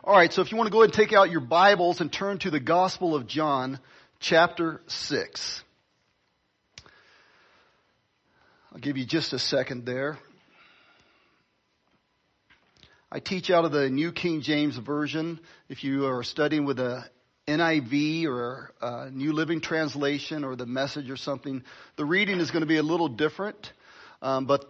All right, so if you want to go ahead and take out your Bibles and turn to the Gospel of John, chapter 6. I'll give you just a second there. I teach out of the New King James Version. If you are studying with a NIV or a New Living Translation or the Message or something, the reading is going to be a little different. But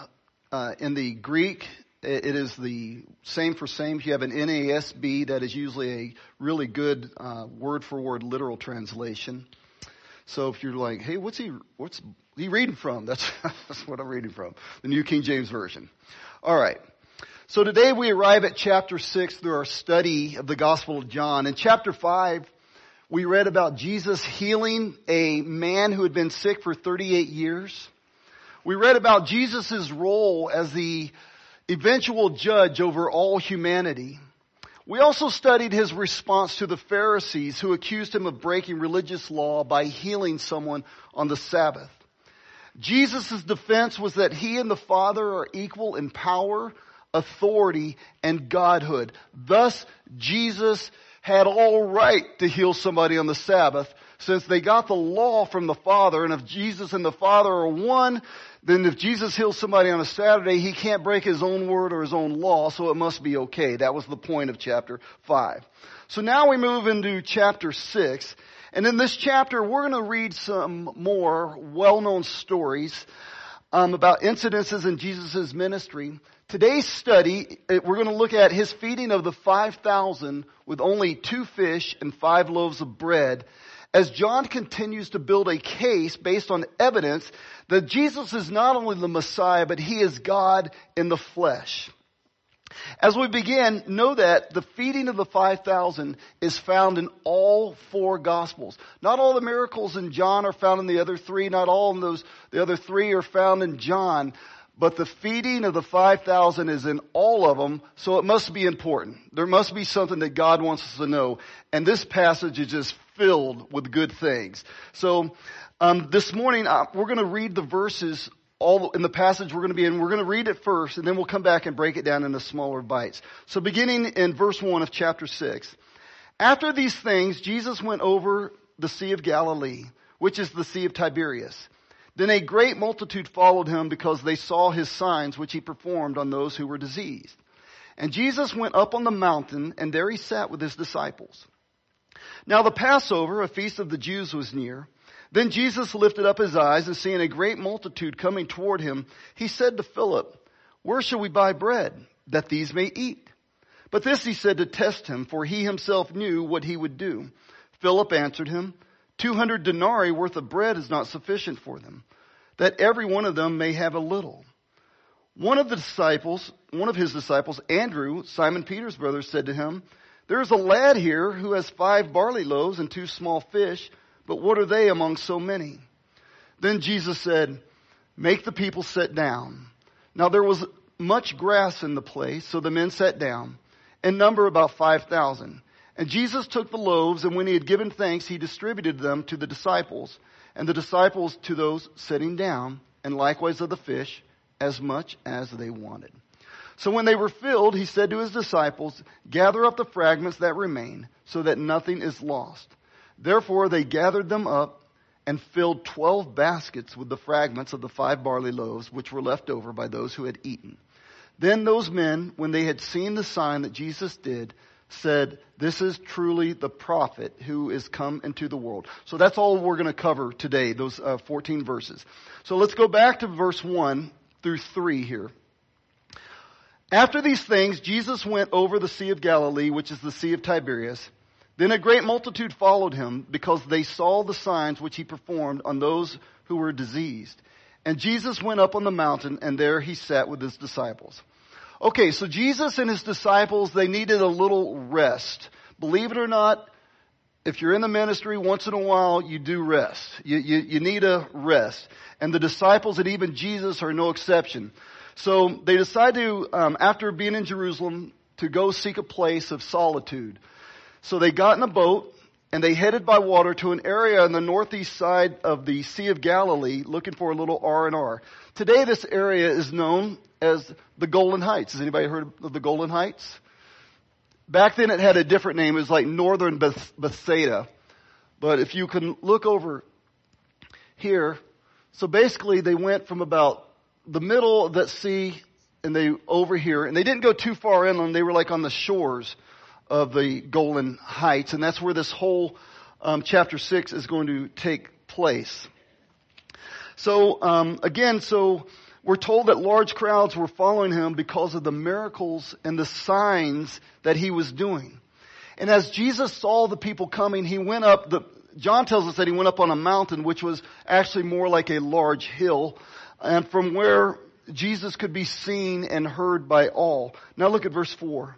in the Greek, it is the same for same. If you have an NASB, that is usually a really good word-for-word literal translation. So if you're like, hey, what's he reading from? That's what I'm reading from, the New King James Version. All right. So today we arrive at chapter 6 through our study of the Gospel of John. In chapter 5, we read about Jesus healing a man who had been sick for 38 years. We read about Jesus' role as the eventual judge over all humanity. We also studied his response to the Pharisees who accused him of breaking religious law by healing someone on the Sabbath. Jesus' defense was that he and the Father are equal in power, authority, and godhood. Thus, Jesus had all right to heal somebody on the Sabbath, since they got the law from the Father, and if Jesus and the Father are one, then if Jesus heals somebody on a Saturday, he can't break his own word or his own law, so it must be okay. That was the point of chapter 5. So now we move into chapter 6, and in this chapter, we're going to read some more well-known stories about incidences in Jesus' ministry. Today's study, we're going to look at his feeding of the 5,000 with only 2 fish and 5 loaves of bread, as John continues to build a case based on evidence that Jesus is not only the Messiah, but he is God in the flesh. As we begin, know that the feeding of the 5,000 is found in all 4 Gospels. Not all the miracles in John are found in the other 3. Not all of the other 3 are found in John. But the feeding of the 5,000 is in all of them, so it must be important. There must be something that God wants us to know. And this passage is just filled with good things. So this morning, we're going to read the verses all in the passage we're going to be in. We're going to read it first, and then we'll come back and break it down into smaller bites. So beginning in verse 1 of chapter 6. After these things, Jesus went over the Sea of Galilee, which is the Sea of Tiberias. Then a great multitude followed him because they saw his signs which he performed on those who were diseased. And Jesus went up on the mountain, and there he sat with his disciples. Now the Passover, a feast of the Jews, was near. Then Jesus lifted up his eyes, and seeing a great multitude coming toward him, he said to Philip, "Where shall we buy bread, that these may eat?" But this he said to test him, for he himself knew what he would do. Philip answered him, 200 denarii worth of bread is not sufficient for them, that every one of them may have a little. One of his disciples, Andrew, Simon Peter's brother, said to him, "There is a lad here who has 5 barley loaves and 2 small fish, but what are they among so many?" Then Jesus said, "Make the people sit down." Now there was much grass in the place, so the men sat down, in number about 5,000. And Jesus took the loaves, and when he had given thanks, he distributed them to the disciples, and the disciples to those sitting down, and likewise of the fish, as much as they wanted. So when they were filled, he said to his disciples, "Gather up the fragments that remain, so that nothing is lost." Therefore they gathered them up, and filled 12 baskets with the fragments of the 5 barley loaves, which were left over by those who had eaten. Then those men, when they had seen the sign that Jesus did, said, "This is truly the prophet who is come into the world." So that's all we're going to cover today, those 14 verses. So let's go back to verse 1 through 3 here. After these things, Jesus went over the Sea of Galilee, which is the Sea of Tiberias. Then a great multitude followed him because they saw the signs which he performed on those who were diseased. And Jesus went up on the mountain, and there he sat with his disciples. Okay, so Jesus and his disciples, they needed a little rest. Believe it or not, if you're in the ministry, once in a while, you do rest. You need a rest. And the disciples and even Jesus are no exception. So they decide to, after being in Jerusalem, to go seek a place of solitude. So they got in a boat, and they headed by water to an area on the northeast side of the Sea of Galilee, looking for a little R&R. Today, this area is known as the Golden Heights. Has anybody heard of the Golden Heights? Back then it had a different name. It was like Northern Bethsaida. But if you can look over here, so basically they went from about the middle of that sea and they over here, and they didn't go too far inland. They were like on the shores of the Golan Heights, and that's where this whole chapter 6 is going to take place. So again, we're told that large crowds were following him because of the miracles and the signs that he was doing. And as Jesus saw the people coming, he went up, John tells us that he went up on a mountain, which was actually more like a large hill, and from where Jesus could be seen and heard by all. Now look at verse 4.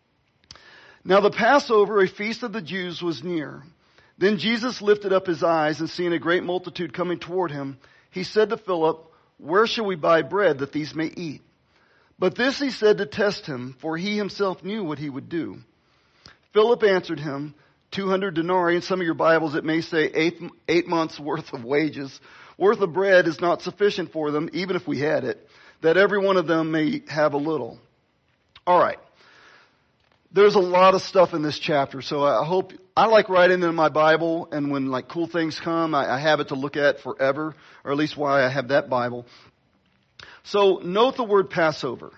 Now the Passover, a feast of the Jews, was near. Then Jesus lifted up his eyes, and seeing a great multitude coming toward him, he said to Philip, "Where shall we buy bread that these may eat?" But this he said to test him, for he himself knew what he would do. Philip answered him, 200 denarii. In some of your Bibles it may say 8 months worth of wages. Worth of bread is not sufficient for them, even if we had it, that every one of them may have a little. All right. There's a lot of stuff in this chapter, so I like writing in my Bible, and when like cool things come, I have it to look at forever, or at least why I have that Bible. So note the word Passover.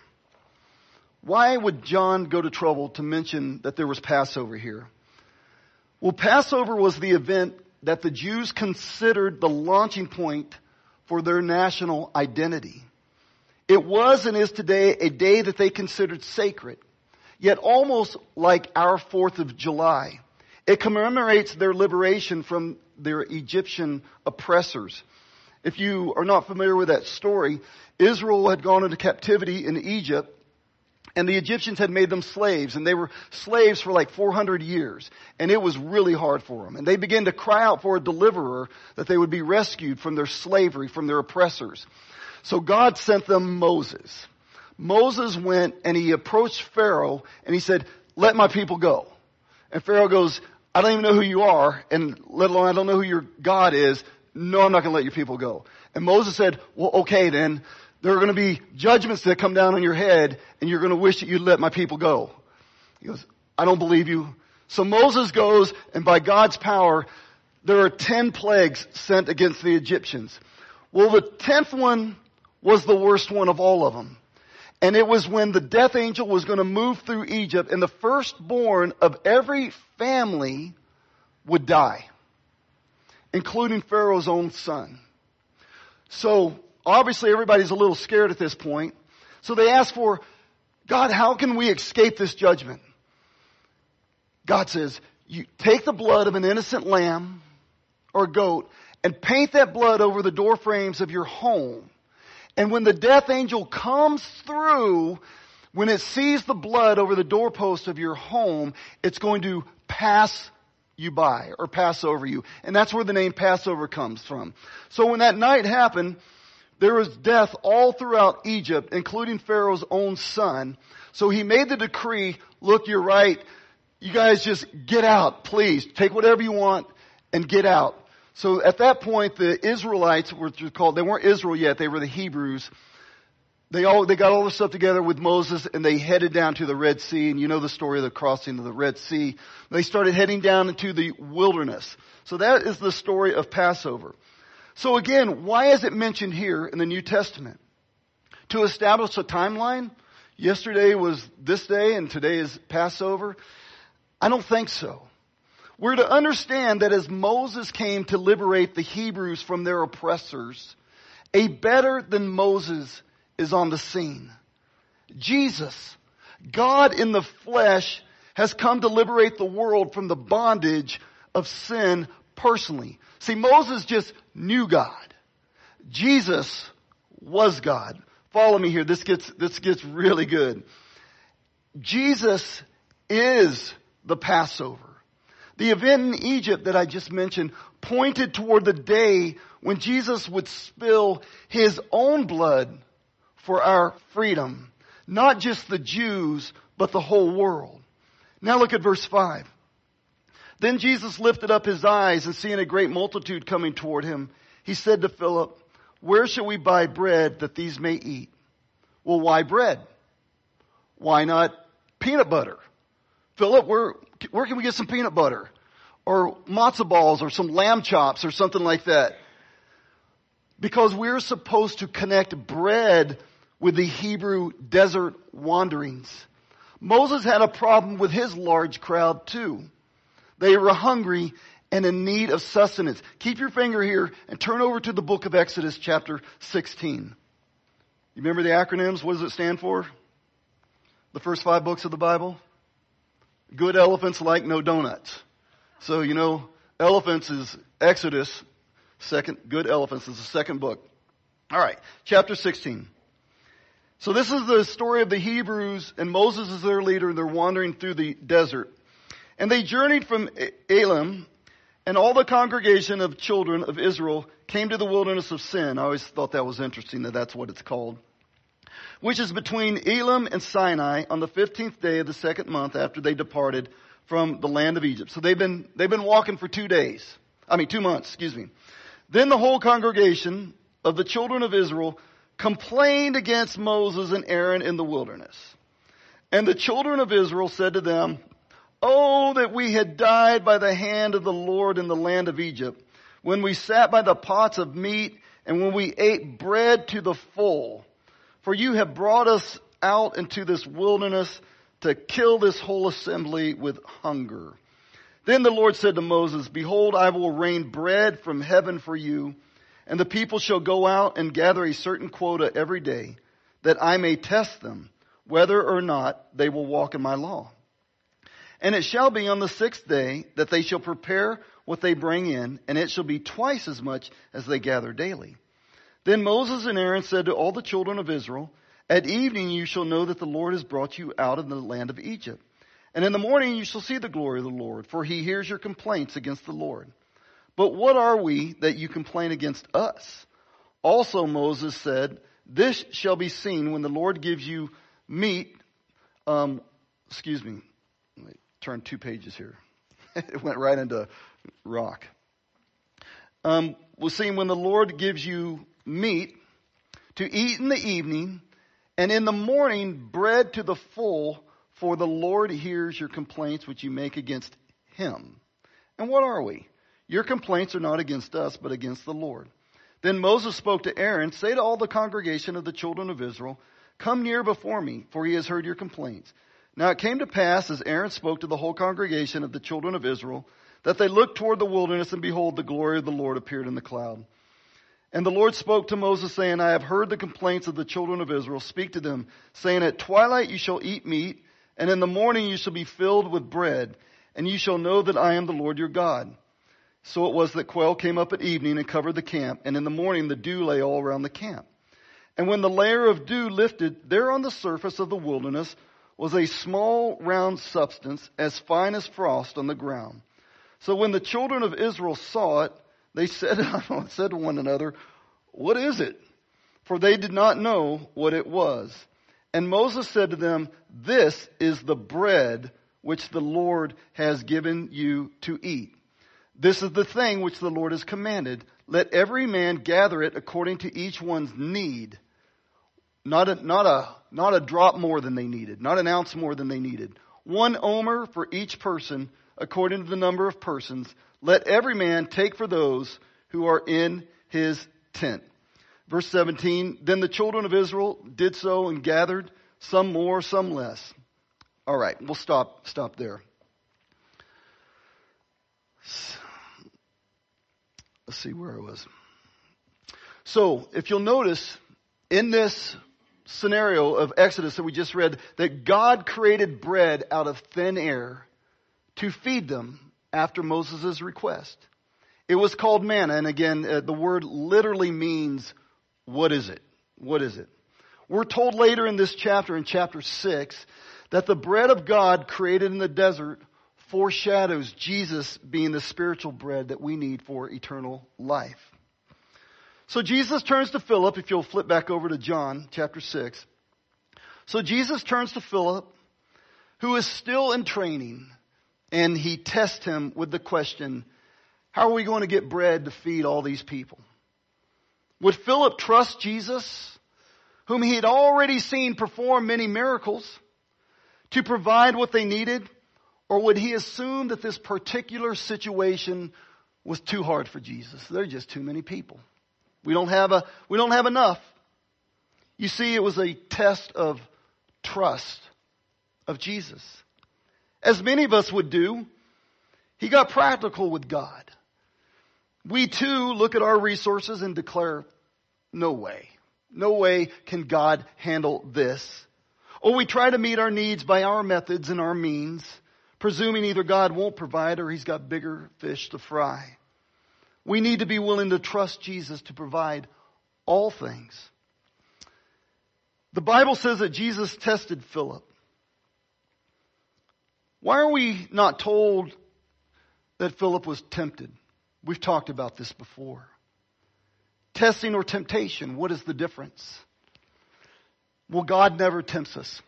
Why would John go to trouble to mention that there was Passover here? Well, Passover was the event that the Jews considered the launching point for their national identity. It was and is today a day that they considered sacred, yet almost like our 4th of July. It commemorates their liberation from their Egyptian oppressors. If you are not familiar with that story, Israel had gone into captivity in Egypt, and the Egyptians had made them slaves, and they were slaves for like 400 years, and it was really hard for them. And they began to cry out for a deliverer, that they would be rescued from their slavery, from their oppressors. So God sent them Moses. Moses went and he approached Pharaoh and he said, "Let my people go." And Pharaoh goes, "I don't even know who you are, and let alone I don't know who your God is. No, I'm not going to let your people go." And Moses said, "Well, okay then. There are going to be judgments that come down on your head, and you're going to wish that you'd let my people go." He goes, "I don't believe you." So Moses goes, and by God's power, there are 10 plagues sent against the Egyptians. Well, the 10th one was the worst one of all of them. And it was when the death angel was going to move through Egypt, and the firstborn of every family would die, including Pharaoh's own son. So obviously everybody's a little scared at this point. So they ask for, "God, how can we escape this judgment?" God says, "You take the blood of an innocent lamb or goat and paint that blood over the door frames of your home. And when the death angel comes through, when it sees the blood over the doorpost of your home, it's going to pass you by or pass over you." And that's where the name Passover comes from. So when that night happened, there was death all throughout Egypt, including Pharaoh's own son. So he made the decree, "Look, you're right. You guys just get out, please. Take whatever you want and get out." So at that point, the Israelites were called, they weren't Israel yet, they were the Hebrews. They got all the stuff together with Moses, and they headed down to the Red Sea. And you know the story of the crossing of the Red Sea. They started heading down into the wilderness. So that is the story of Passover. So again, why is it mentioned here in the New Testament? To establish a timeline? Yesterday was this day and today is Passover? I don't think so. We're to understand that as Moses came to liberate the Hebrews from their oppressors, a better than Moses is on the scene. Jesus, God in the flesh, has come to liberate the world from the bondage of sin personally. See, Moses just knew God. Jesus was God. Follow me here. This gets really good. Jesus is the Passover. The event in Egypt that I just mentioned pointed toward the day when Jesus would spill his own blood for our freedom. Not just the Jews, but the whole world. Now look at verse 5. Then Jesus lifted up his eyes, and seeing a great multitude coming toward him, he said to Philip, "Where shall we buy bread that these may eat?" Well, why bread? Why not peanut butter? Philip, where can we get some peanut butter? Or matzo balls or some lamb chops or something like that. Because we're supposed to connect bread with the Hebrew desert wanderings. Moses had a problem with his large crowd too. They were hungry and in need of sustenance. Keep your finger here and turn over to the book of Exodus chapter 16. You remember the acronyms? What does it stand for? The first 5 books of the Bible? Good elephants like no donuts. So, elephants is Exodus. Good elephants is the second book. All right, chapter 16. So this is the story of the Hebrews, and Moses is their leader, and they're wandering through the desert. And they journeyed from Elim, and all the congregation of children of Israel came to the wilderness of Sin. I always thought that was interesting that that's what it's called. Which is between Elim and Sinai on the 15th day of the second month after they departed from the land of Egypt. So they've been walking for 2 months. Then the whole congregation of the children of Israel complained against Moses and Aaron in the wilderness. And the children of Israel said to them, "Oh, that we had died by the hand of the Lord in the land of Egypt, when we sat by the pots of meat and when we ate bread to the full. For you have brought us out into this wilderness to kill this whole assembly with hunger." Then the Lord said to Moses, "Behold, I will rain bread from heaven for you, and the people shall go out and gather a certain quota every day, that I may test them, whether or not they will walk in my law. And it shall be on the 6th day that they shall prepare what they bring in, and it shall be twice as much as they gather daily." Then Moses and Aaron said to all the children of Israel, "At evening you shall know that the Lord has brought you out of the land of Egypt. And in the morning you shall see the glory of the Lord, for he hears your complaints against the Lord. But what are we that you complain against us?" Also Moses said, "This shall be seen when the Lord gives you meat." Let me turn 2 pages here. It went right into rock. We'll see when the Lord gives you meat to eat in the evening, and in the morning bread to the full, for the Lord hears your complaints which you make against him. And what are we? Your complaints are not against us, but against the Lord. Then Moses spoke to Aaron, "Say to all the congregation of the children of Israel, 'Come near before me, for he has heard your complaints.' Now it came to pass, as Aaron spoke to the whole congregation of the children of Israel, that they looked toward the wilderness, and behold, the glory of the Lord appeared in the cloud. And the Lord spoke to Moses, saying, 'I have heard the complaints of the children of Israel. Speak to them, saying, At twilight you shall eat meat, and in the morning you shall be filled with bread, and you shall know that I am the Lord your God.' So it was that quail came up at evening and covered the camp, and in the morning the dew lay all around the camp. And when the layer of dew lifted, there on the surface of the wilderness was a small round substance, as fine as frost on the ground. So when the children of Israel saw it, they said to one another, 'What is it?' For they did not know what it was. And Moses said to them, 'This is the bread which the Lord has given you to eat. This is the thing which the Lord has commanded. Let every man gather it according to each one's need.'" Not a drop more than they needed, not an ounce more than they needed. 1 omer for each person, according to the number of persons. Let every man take for those who are in his tent. Verse 17, then the children of Israel did so and gathered, some more, some less. All right, we'll stop there. Let's see where I was. So, if you'll notice, in this scenario of Exodus that we just read, that God created bread out of thin air to feed them after Moses' request. It was called manna, and again, the word literally means, what is it? What is it? We're told later in this chapter, in chapter 6, that the bread of God created in the desert foreshadows Jesus being the spiritual bread that we need for eternal life. So Jesus turns to Philip, if you'll flip back over to John chapter 6. So Jesus turns to Philip, who is still in training, and he tests him with the question, how are we going to get bread to feed all these people? Would Philip trust Jesus, whom he had already seen perform many miracles, to provide what they needed? Or would he assume that this particular situation was too hard for Jesus? There are just too many people. We don't have enough. You see, it was a test of trust of Jesus. As many of us would do, he got practical with God. We too look at our resources and declare, no way. No way can God handle this. Or we try to meet our needs by our methods and our means, presuming either God won't provide or he's got bigger fish to fry. We need to be willing to trust Jesus to provide all things. The Bible says that Jesus tested Philip. Why are we not told that Philip was tempted? We've talked about this before. Testing or temptation, what is the difference? Well, God never tempts us.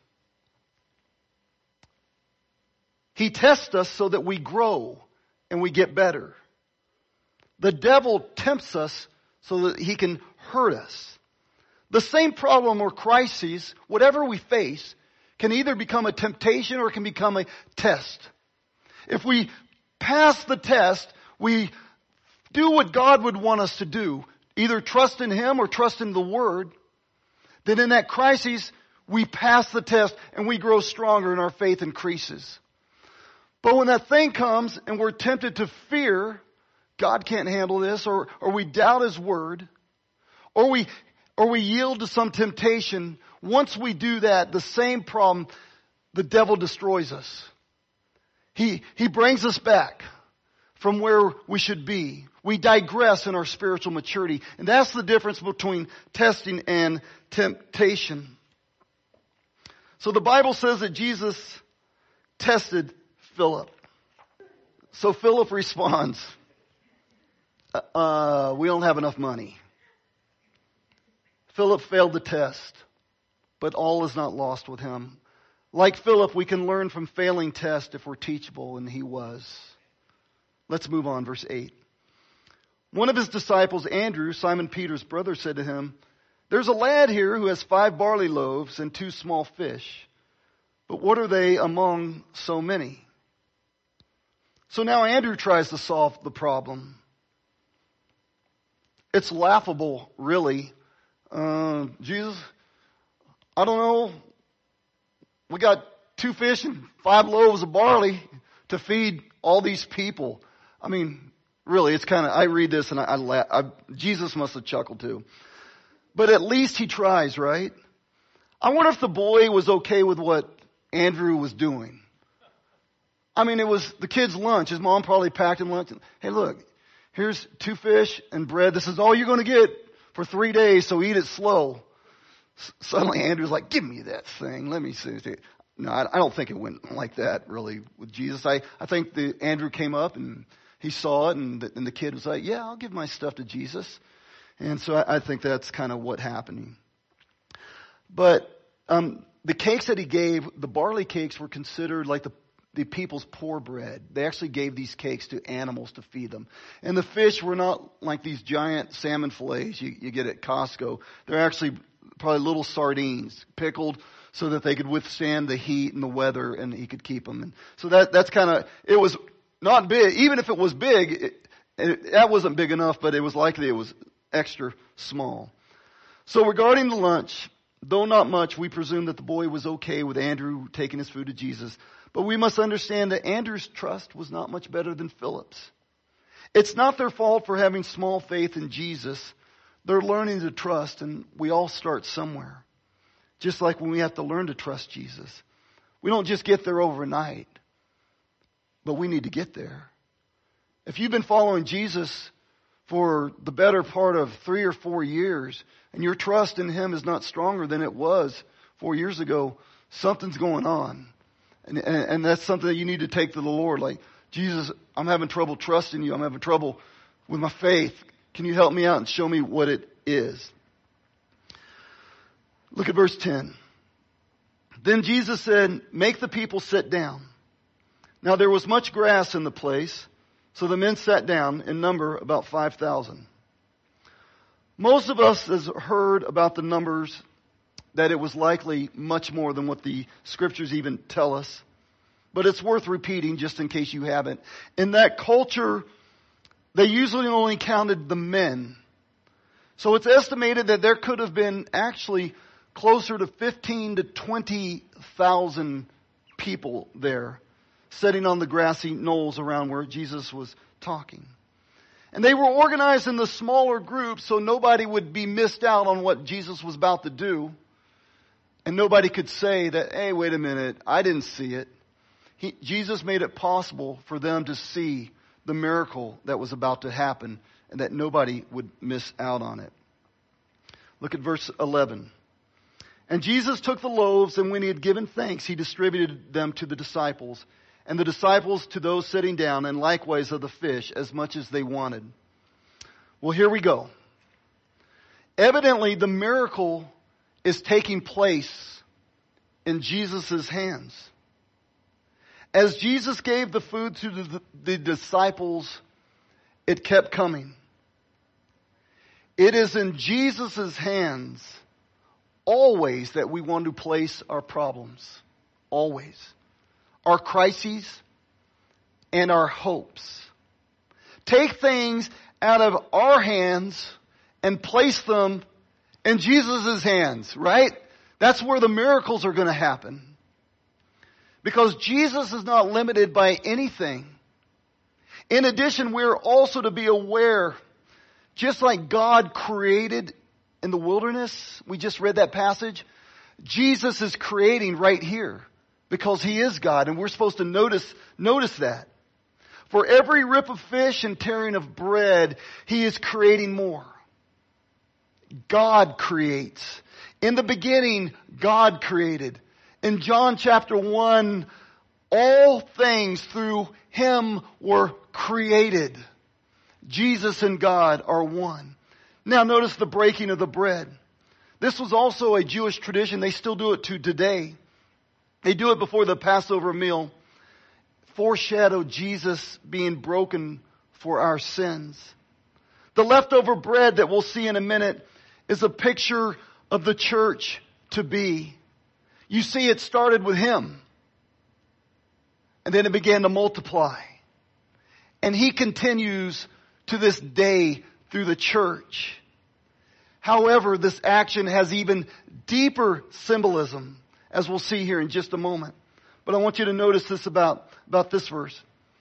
He tests us so that we grow and we get better. The devil tempts us so that he can hurt us. The same problem or crises, whatever we face, can either become a temptation or it can become a test. If we pass the test, we do what God would want us to do, either trust in him or trust in the Word, then in that crisis, we pass the test and we grow stronger and our faith increases. But when that thing comes and we're tempted to fear, God can't handle this, or we doubt his word, or we yield to some temptation, once we do that, the same problem, the devil destroys us. He brings us back from where we should be. We digress in our spiritual maturity. And that's the difference between testing and temptation. So the Bible says that Jesus tested Philip. So Philip responds, we don't have enough money. Philip failed the test, but all is not lost with him. Like Philip, we can learn from failing tests if we're teachable, and he was. Let's move on, verse 8. One of his disciples, Andrew, Simon Peter's brother, said to him, "There's a lad here who has 5 barley loaves and 2 small fish. But what are they among so many?" So now Andrew tries to solve the problem. It's laughable, really. Jesus, I don't know. We got 2 fish and 5 loaves of barley to feed all these people. I mean, really, it's kind of, I read this and I laugh. Jesus must have chuckled too. But at least he tries, right? I wonder if the boy was okay with what Andrew was doing. I mean, it was the kid's lunch. His mom probably packed him lunch. Hey, look, here's 2 fish and bread. This is all you're going to get for 3 days, so eat it slow. Suddenly Andrew's like, give me that thing. Let me see. No, I don't think it went like that, really, with Jesus. I think Andrew came up and he saw it, and the kid was like, yeah, I'll give my stuff to Jesus. And so I think that's kind of what happened. But the cakes that he gave, the barley cakes, were considered like the people's poor bread. They actually gave these cakes to animals to feed them. And the fish were not like these giant salmon fillets you get at Costco. They're actually probably little sardines, pickled so that they could withstand the heat and the weather, and he could keep them. And so that's kind of, it was not big. Even if it was big, that wasn't big enough, but it was likely it was extra small. So regarding the lunch, though not much, we presume that the boy was okay with Andrew taking his food to Jesus. But we must understand that Andrew's trust was not much better than Philip's. It's not their fault for having small faith in Jesus. They're learning to trust, and we all start somewhere. Just like when we have to learn to trust Jesus. We don't just get there overnight, but we need to get there. If you've been following Jesus for the better part of 3 or 4 years, and your trust in him is not stronger than it was 4 years ago, something's going on. And that's something that you need to take to the Lord. Like, Jesus, I'm having trouble trusting you. I'm having trouble with my faith. Can you help me out and show me what it is? Look at verse 10. Then Jesus said, make the people sit down. Now there was much grass in the place, so the men sat down, in number about 5,000. Most of us has heard about the numbers, that it was likely much more than what the scriptures even tell us. but it's worth repeating just in case you haven't. In that culture, they usually only counted the men. So it's estimated that there could have been actually closer to 15 to 20,000 people there, sitting on the grassy knolls around where Jesus was talking. And they were organized in the smaller groups so nobody would be missed out on what Jesus was about to do. And nobody could say that, hey, wait a minute, I didn't see it. Jesus made it possible for them to see the miracle that was about to happen and that nobody would miss out on it. Look at verse 11. And Jesus took the loaves, and when he had given thanks, he distributed them to the disciples, and the disciples to those sitting down, and likewise of the fish, as much as they wanted. Well, here we go. Evidently, the miracle is taking place in Jesus' hands. As Jesus gave the food to the disciples, it kept coming. It is in Jesus' hands always that we want to place our problems. Always. Our crises and our hopes. Take things out of our hands and place them in Jesus' hands, right? That's where the miracles are going to happen. Because Jesus is not limited by anything. In addition, we're also to be aware, just like God created in the wilderness, we just read that passage, Jesus is creating right here because he is God, and we're supposed to notice that. For every rip of fish and tearing of bread, he is creating more. God creates. In the beginning, God created. In John chapter 1, all things through him were created. Jesus and God are one. Now notice the breaking of the bread. This was also a Jewish tradition. They still do it to today. They do it before the Passover meal. Foreshadow Jesus being broken for our sins. The leftover bread that we'll see in a minute is a picture of the church to be. You see, it started with him. And then it began to multiply. And he continues to this day through the church. However, this action has even deeper symbolism, as we'll see here in just a moment. But I want you to notice this about this verse.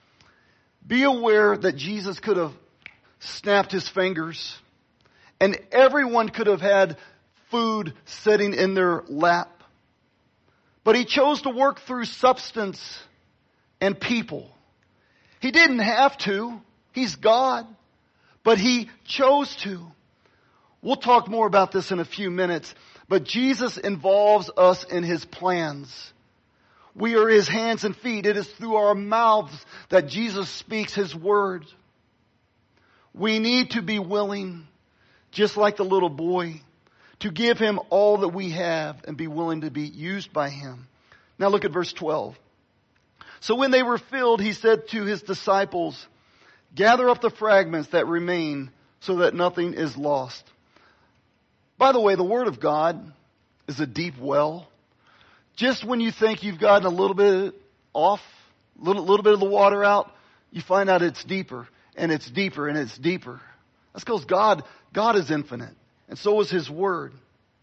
Be aware that Jesus could have snapped his fingers, and everyone could have had food sitting in their lap. But he chose to work through substance and people. He didn't have to. He's God. But he chose to. We'll talk more about this in a few minutes. But Jesus involves us in his plans. We are his hands and feet. It is through our mouths that Jesus speaks his word. We need to be willing, just like the little boy, to give him all that we have and be willing to be used by him. Now look at verse 12. So when they were filled, he said to his disciples, gather up the fragments that remain so that nothing is lost. By the way, the Word of God is a deep well. Just when you think you've gotten a little bit off, little bit of the water out, you find out it's deeper and it's deeper and it's deeper. That's because God is infinite, and so is his Word.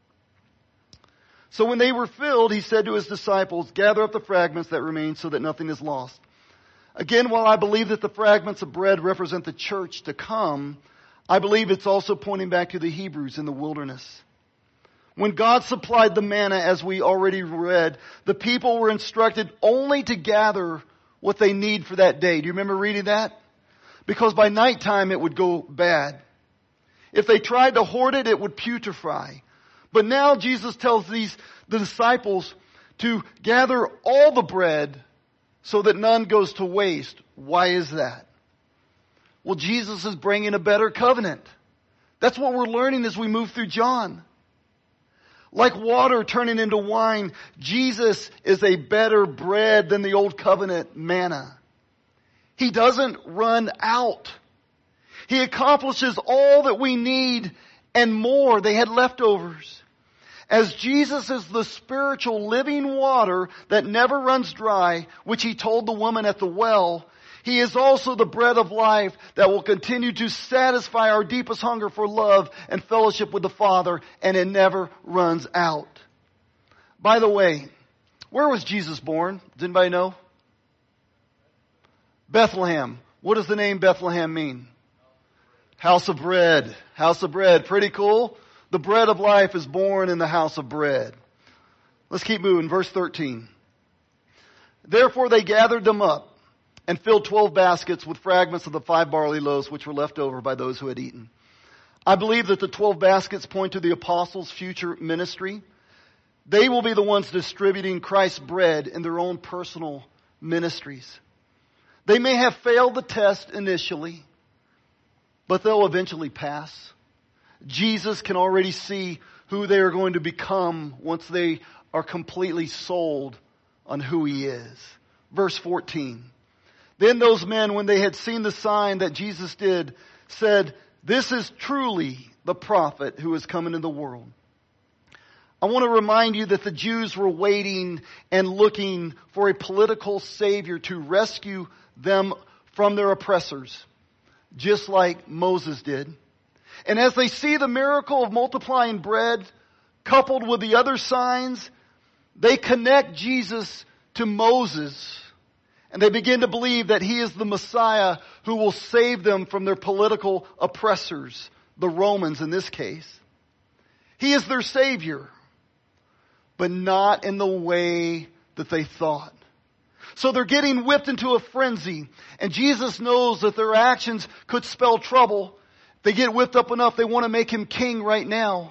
So when they were filled, he said to his disciples, gather up the fragments that remain so that nothing is lost. Again, while I believe that the fragments of bread represent the church to come, I believe it's also pointing back to the Hebrews in the wilderness. When God supplied the manna, as we already read, the people were instructed only to gather what they need for that day. Do you remember reading that? Because by nighttime it would go bad. If they tried to hoard it, it would putrefy. But now Jesus tells the disciples to gather all the bread so that none goes to waste. Why is that? Well, Jesus is bringing a better covenant. That's what we're learning as we move through John. Like water turning into wine, Jesus is a better bread than the old covenant manna. He doesn't run out. He accomplishes all that we need and more. They had leftovers. As Jesus is the spiritual living water that never runs dry, which he told the woman at the well, he is also the bread of life that will continue to satisfy our deepest hunger for love and fellowship with the Father, and it never runs out. By the way, where was Jesus born? Does anybody know? Bethlehem. What does the name Bethlehem mean? House of bread. House of bread. Pretty cool. The bread of life is born in the house of bread. Let's keep moving. Verse 13. Therefore they gathered them up and filled 12 baskets with fragments of the 5 barley loaves which were left over by those who had eaten. I believe that the 12 baskets point to the apostles' future ministry. They will be the ones distributing Christ's bread in their own personal ministries. They may have failed the test initially, but they'll eventually pass. Jesus can already see who they are going to become once they are completely sold on who he is. Verse 14. Then those men, when they had seen the sign that Jesus did, said, "This is truly the prophet who has come into the world." I want to remind you that the Jews were waiting and looking for a political savior to rescue them from their oppressors, just like Moses did. And as they see the miracle of multiplying bread, coupled with the other signs, they connect Jesus to Moses. And they begin to believe that he is the Messiah who will save them from their political oppressors, the Romans in this case. He is their Savior, but not in the way that they thought. So they're getting whipped into a frenzy. And Jesus knows that their actions could spell trouble. They get whipped up enough, they want to make him king right now.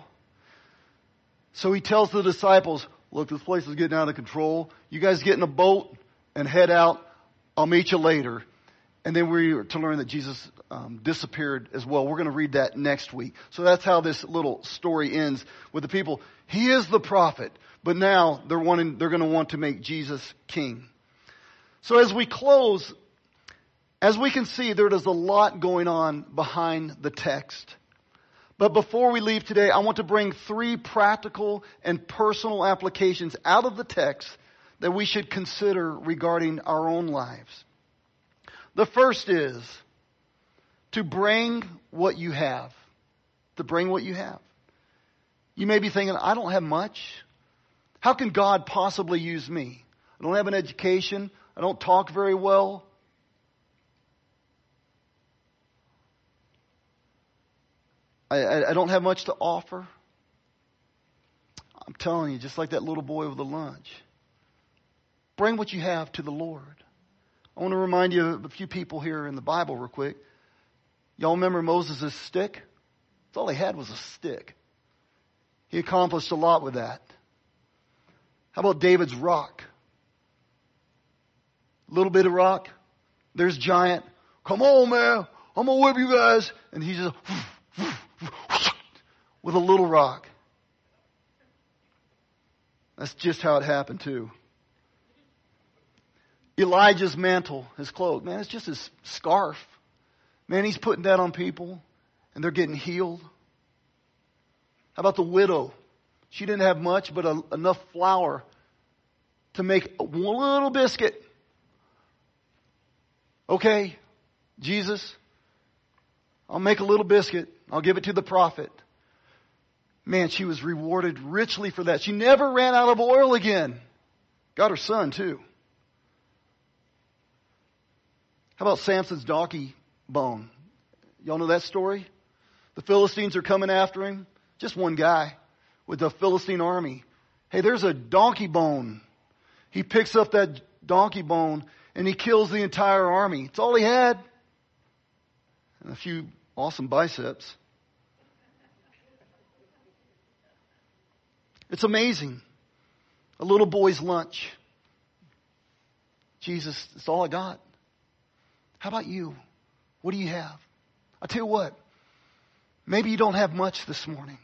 So he tells the disciples, "Look, this place is getting out of control. You guys get in a boat and head out. I'll meet you later." And then we're to learn that Jesus disappeared as well. We're going to read that next week. So that's how this little story ends with the people. He is the prophet, but now they're going to want to make Jesus king. So as we close, as we can see, there is a lot going on behind the text. But before we leave today, I want to bring 3 practical and personal applications out of the text that we should consider regarding our own lives. The first is to bring what you have. To bring what you have. You may be thinking, I don't have much. How can God possibly use me? I don't have an education. I don't talk very well. I don't have much to offer. I'm telling you, just like that little boy with the lunch. Bring what you have to the Lord. I want to remind you of a few people here in the Bible real quick. Y'all remember Moses' stick? That's all he had was a stick. He accomplished a lot with that. How about David's rock? A little bit of rock. There's giant. Come on, man. I'm going to whip you guys. And he just with a little rock. That's just how it happened too. Elijah's mantle, his cloak, man, it's just his scarf. Man, he's putting that on people and they're getting healed. How about the widow? She didn't have much but enough flour to make a little biscuit. Okay, Jesus, I'll make a little biscuit. I'll give it to the prophet. Man, she was rewarded richly for that. She never ran out of oil again. Got her son too. How about Samson's donkey bone? Y'all know that story? The Philistines are coming after him. Just one guy with the Philistine army. Hey, there's a donkey bone. He picks up that donkey bone and he kills the entire army. It's all he had. And a few awesome biceps. It's amazing. A little boy's lunch. Jesus, it's all I got. How about you? What do you have? I'll tell you what. Maybe you don't have much this morning.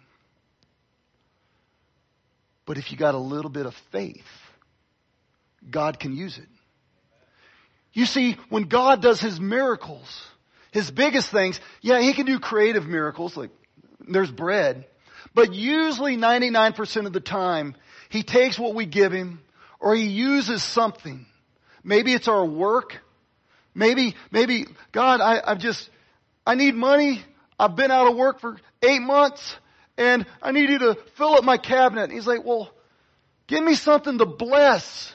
But if you got a little bit of faith, God can use it. You see, when God does his miracles, his biggest things, yeah, he can do creative miracles, like there's bread. But usually 99% of the time, He takes what we give Him, or He uses something. Maybe it's our work. Maybe, God, I need money. I've been out of work for 8 months and I need you to fill up my cabinet. And He's like, well, give me something to bless.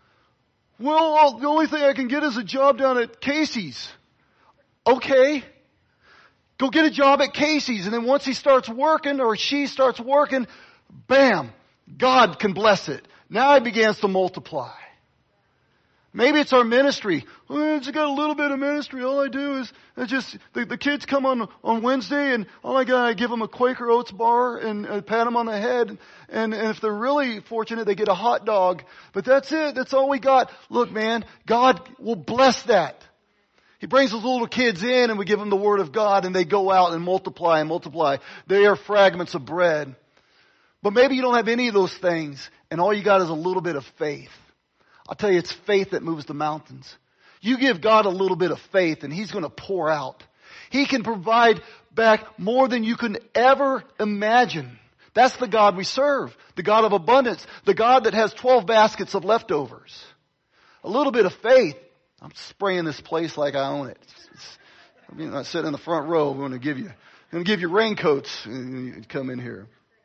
Well, the only thing I can get is a job down at Casey's. Okay. Go get a job at Casey's. And then once he starts working or she starts working, bam, God can bless it. Now it begins to multiply. Maybe it's our ministry. Well, I just got a little bit of ministry. All I do is the kids come on Wednesday and all I got, I give them a Quaker Oats bar and pat them on the head. And if they're really fortunate, they get a hot dog. But that's it. That's all we got. Look, man, God will bless that. He brings those little kids in and we give them the Word of God and they go out and multiply and multiply. They are fragments of bread. But maybe you don't have any of those things and all you got is a little bit of faith. I'll tell you, it's faith that moves the mountains. You give God a little bit of faith and He's going to pour out. He can provide back more than you can ever imagine. That's the God we serve. The God of abundance. The God that has 12 baskets of leftovers. A little bit of faith. I'm spraying this place like I own it. I'm sitting in the front row. I'm going to give you raincoats and you come in here.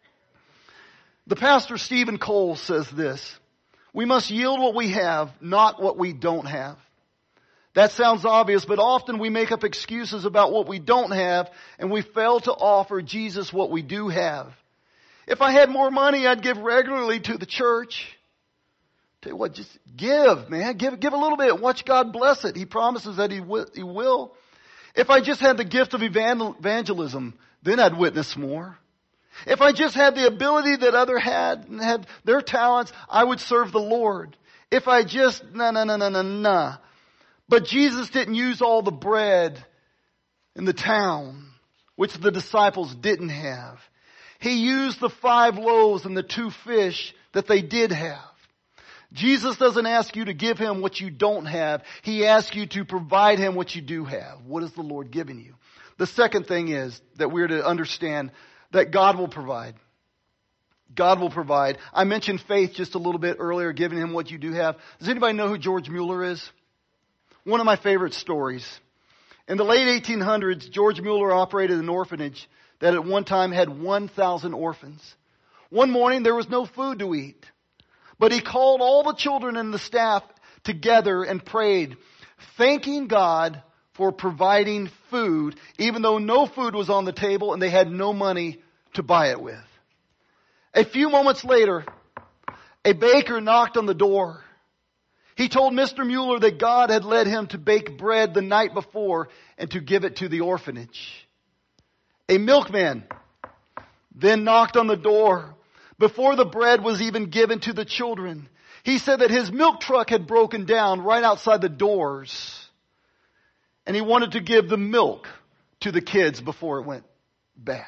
The pastor Stephen Cole says this. We must yield what we have, not what we don't have. That sounds obvious, but often we make up excuses about what we don't have and we fail to offer Jesus what we do have. If I had more money, I'd give regularly to the church. Tell you what, just give, man. Give a little bit. Watch God bless it. He promises that He will. If I just had the gift of evangelism, then I'd witness more. If I just had the ability that other had and had their talents, I would serve the Lord. If I just, nah. But Jesus didn't use all the bread in the town, which the disciples didn't have. He used the 5 loaves and the 2 fish that they did have. Jesus doesn't ask you to give Him what you don't have. He asks you to provide Him what you do have. What is the Lord giving you? The second thing is that we're to understand that God will provide. God will provide. I mentioned faith just a little bit earlier, giving Him what you do have. Does anybody know who George Mueller is? One of my favorite stories. In the late 1800s, George Mueller operated an orphanage that at one time had 1,000 orphans. One morning, there was no food to eat. But he called all the children and the staff together and prayed, thanking God for providing food, even though no food was on the table and they had no money to buy it with. A few moments later, a baker knocked on the door. He told Mr. Mueller that God had led him to bake bread the night before and to give it to the orphanage. A milkman then knocked on the door before the bread was even given to the children. He said that his milk truck had broken down right outside the doors. And he wanted to give the milk to the kids before it went bad.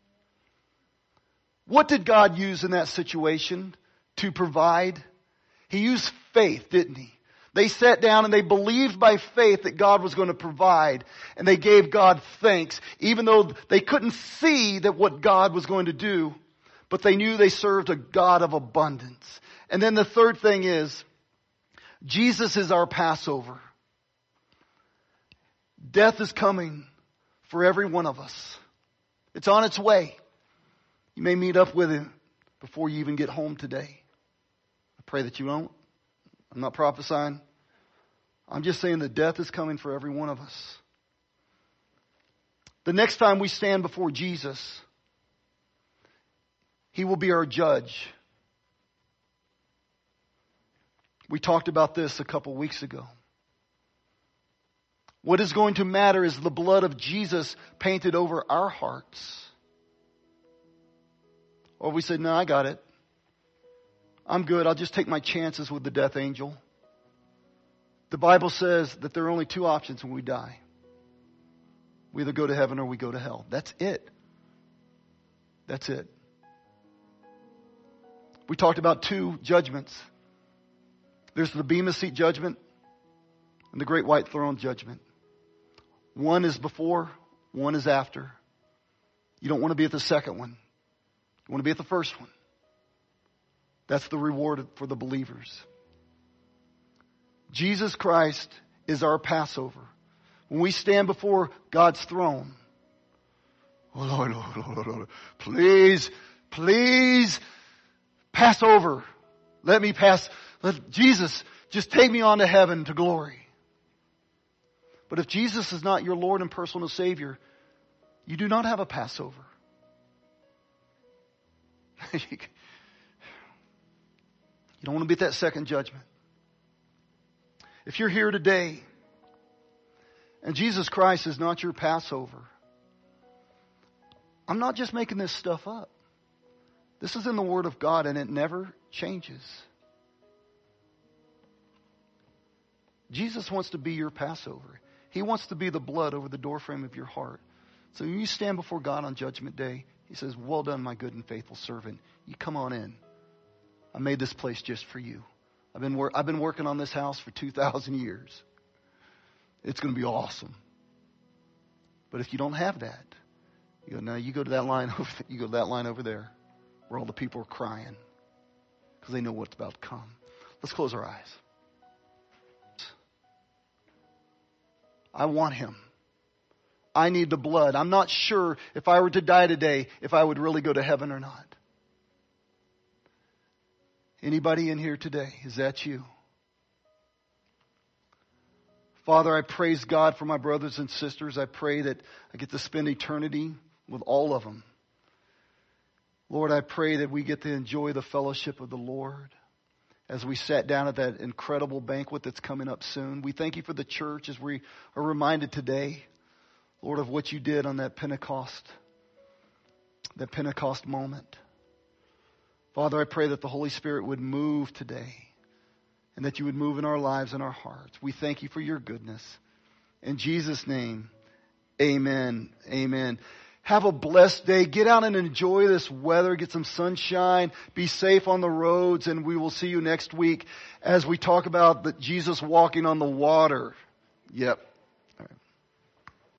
What did God use in that situation to provide? He used faith, didn't He? They sat down and they believed by faith that God was going to provide. And they gave God thanks, even though they couldn't see that what God was going to do. But they knew they served a God of abundance. And then the third thing is, Jesus is our Passover. Death is coming for every one of us. It's on its way. You may meet up with Him before you even get home today. I pray that you don't. I'm not prophesying. I'm just saying that death is coming for every one of us. The next time we stand before Jesus, He will be our judge. We talked about this a couple weeks ago. What is going to matter is the blood of Jesus painted over our hearts. Or we say, no, I got it. I'm good. I'll just take my chances with the death angel. The Bible says that there are only 2 options when we die. We either go to heaven or we go to hell. That's it. That's it. We talked about 2 judgments. There's the Bema Seat judgment and the Great White Throne judgment. One is before, one is after. You don't want to be at the second one. You want to be at the first one. That's the reward for the believers. Jesus Christ is our Passover. When we stand before God's throne, oh Lord, please, pass over. Let me pass. Let Jesus just take me on to heaven, to glory. But if Jesus is not your Lord and personal Savior, you do not have a Passover. You don't want to be at that second judgment. If you're here today and Jesus Christ is not your Passover, I'm not just making this stuff up. This is in the Word of God and it never changes. Jesus wants to be your Passover. He wants to be the blood over the doorframe of your heart. So when you stand before God on Judgment Day, He says, well done, my good and faithful servant. You come on in. I made this place just for you. I've been working on this house for 2,000 years. It's going to be awesome. But if you don't have that, you go to that line over there. You go to that line over there where all the people are crying because they know what's about to come. Let's close our eyes. I want Him. I need the blood. I'm not sure if I were to die today, if I would really go to heaven or not. Anybody in here today? Is that you? Father, I praise God for my brothers and sisters. I pray that I get to spend eternity with all of them. Lord, I pray that we get to enjoy the fellowship of the Lord as we sat down at that incredible banquet that's coming up soon. We thank you for the church as we are reminded today, Lord, of what you did on that Pentecost moment. Father, I pray that the Holy Spirit would move today and that you would move in our lives and our hearts. We thank you for your goodness. In Jesus' name, amen. Amen. Have a blessed day. Get out and enjoy this weather. Get some sunshine. Be safe on the roads. And we will see you next week as we talk about Jesus walking on the water. Yep.